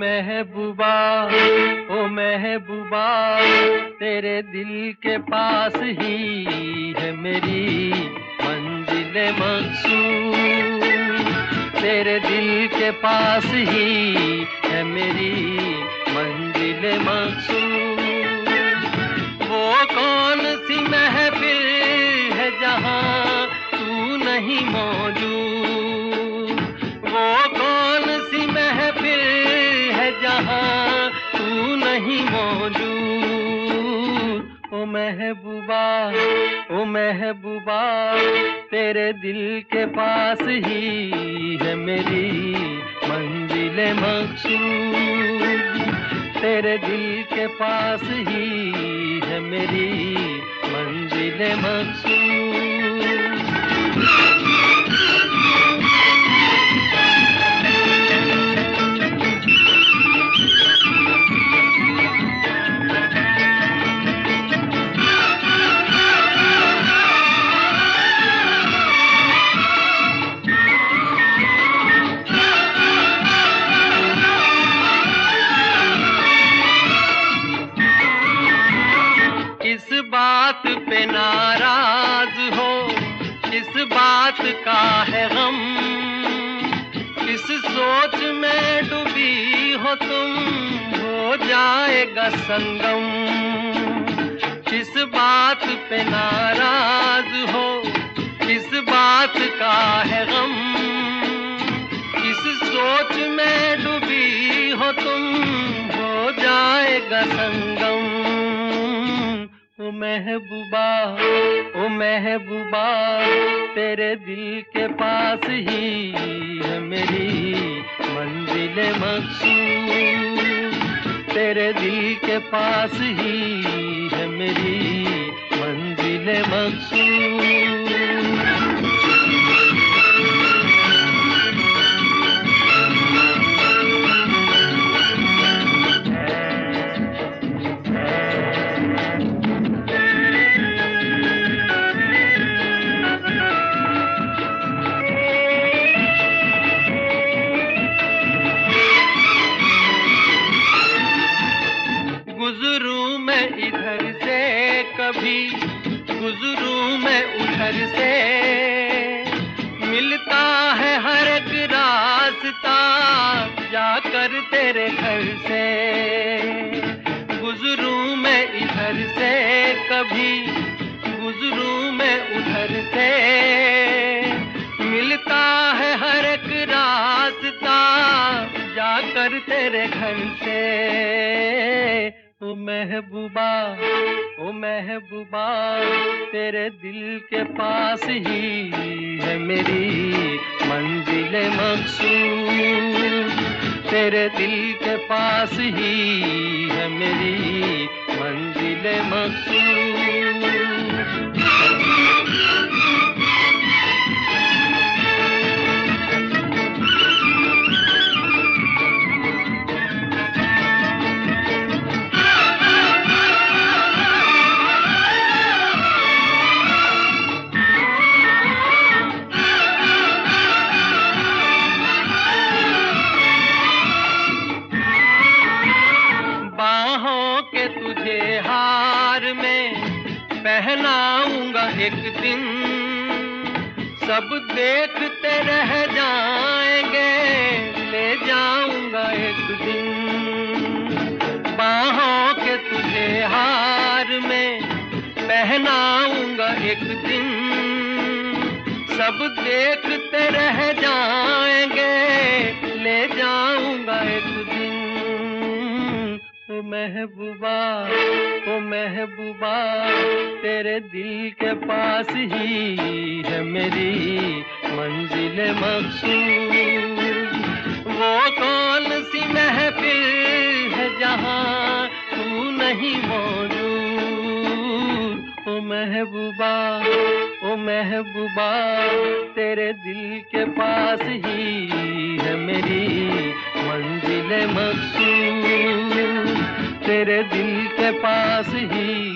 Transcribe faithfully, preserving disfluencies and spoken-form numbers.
महबूबा, ओ महबूबा, तेरे दिल के पास ही है मेरी मंजिल मक़सूद। तेरे दिल के पास ही है मेरी मंजिल मक़सूद। वो कौन सी महफिल है जहाँ तू नहीं मौजूद। वो कौन सी महफिल है जहाँ तू नहीं मौजूद। ओ महबूबा, ओ महबूबा, तेरे दिल के पास ही है मेरी मंजिल मक़सूद। तेरे दिल के पास ही है मेरी मंजिल मक़सूद। किस बात पे नाराज हो, किस बात का है गम, किस सोच में डूबी हो तुम, हो जाएगा संगम। किस बात पे नाराज हो, किस बात का है गम, किस सोच में डूबी हो तुम, हो जाएगा संगम। ओ महबूबा, ओ महबूबा, तेरे दिल के पास ही है मेरी मंजिल मक़सूद। तेरे दिल के पास ही है मेरी मंजिल मक़सूद। गुज़रूं मैं इधर से कभी, गुज़रूं मैं उधर से, मिलता है हर एक रास्ता जाकर तेरे घर से। गुज़रूं मैं इधर से कभी, गुज़रूं मैं उधर से, मिलता है हर एक रास्ता जाकर तेरे घर से। ओ महबूबा, ओ महबूबा, तेरे दिल के पास ही है मेरी मंजिल मक़सूद। तेरे दिल के पास ही है मेरी मंजिल मक़सूद। बाहों के तुझे हार में पहनाऊंगा एक दिन, सब देखते रह जाएंगे, ले जाऊंगा एक दिन। बाहों के तुझे हार में पहनाऊंगा एक दिन, सब देखते रह जाएंगे, ले जाऊंगा एक दिन। ओ महबूबा, ओ महबूबा, तेरे दिल के पास ही है मेरी मंजिल मक़सूद। वो कौन सी महफिल है जहाँ तू नहीं मौजूद। ओ महबूबा, ओ महबूबा, तेरे दिल के पास ही है मेरी मंजिल मक़सूद। तेरे दिल के पास ही